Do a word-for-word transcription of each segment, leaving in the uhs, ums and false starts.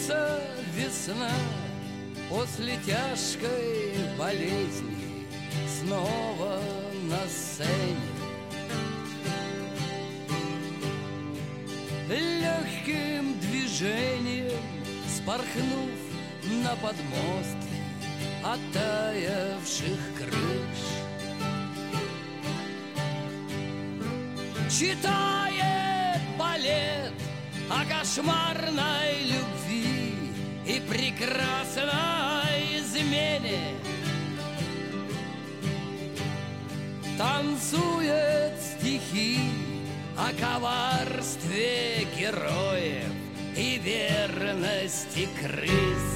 Актриса весна после тяжкой болезни снова на сцене. Легким движением спорхнув на подмостки оттаявших крыш, читает балет о кошмарной любви и прекрасной измене. Танцует стихи о коварстве героев и верности крыс.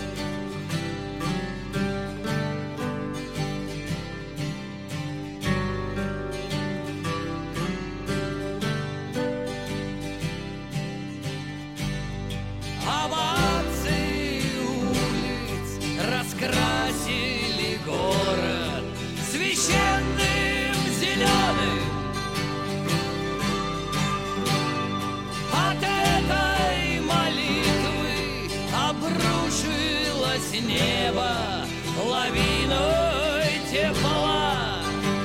Овации улиц раскрасили город священным зеленым. От этой молитвы обрушилось небо лавиной тепла.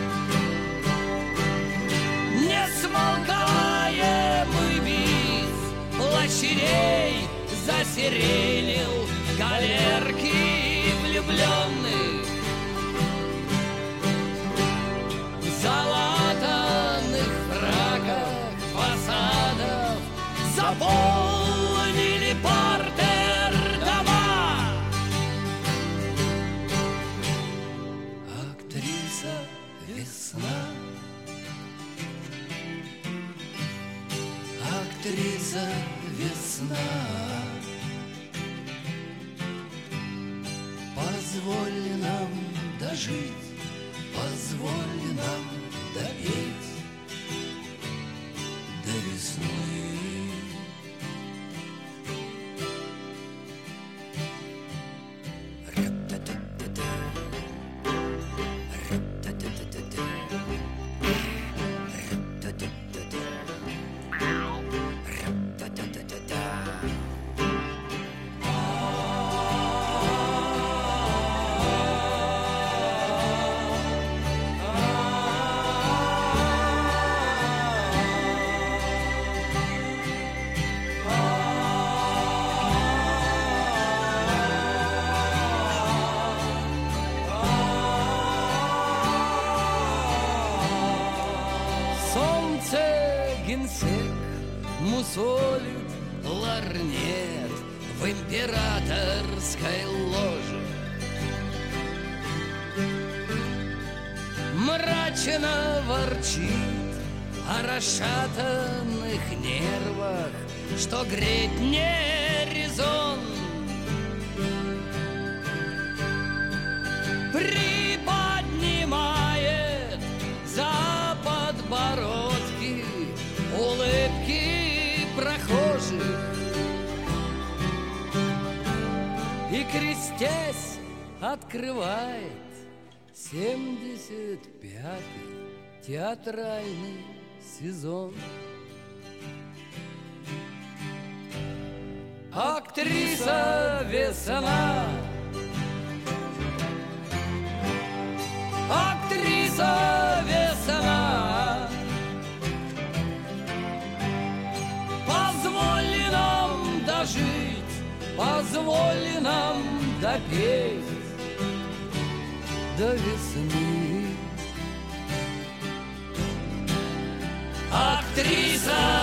Несмолкаемый бис площадей засиренил галерки влюбленных. В залатанных фраках фасадов заполнили партер дома. Актриса весна, актриса весна, позволь нам дожить, позволь нам допеть до весны. Генсек мусолит ларнет в императорской ложе. Мрачно ворчит о расшатанных нервах, что греть не резон. Приподнимает за подбородки улыбки прохожих и, крестясь, открывает семьдесят пятый театральный сезон. Актриса весна, актриса весна, позволь нам дожить, позволь нам допеть до весны. Актриса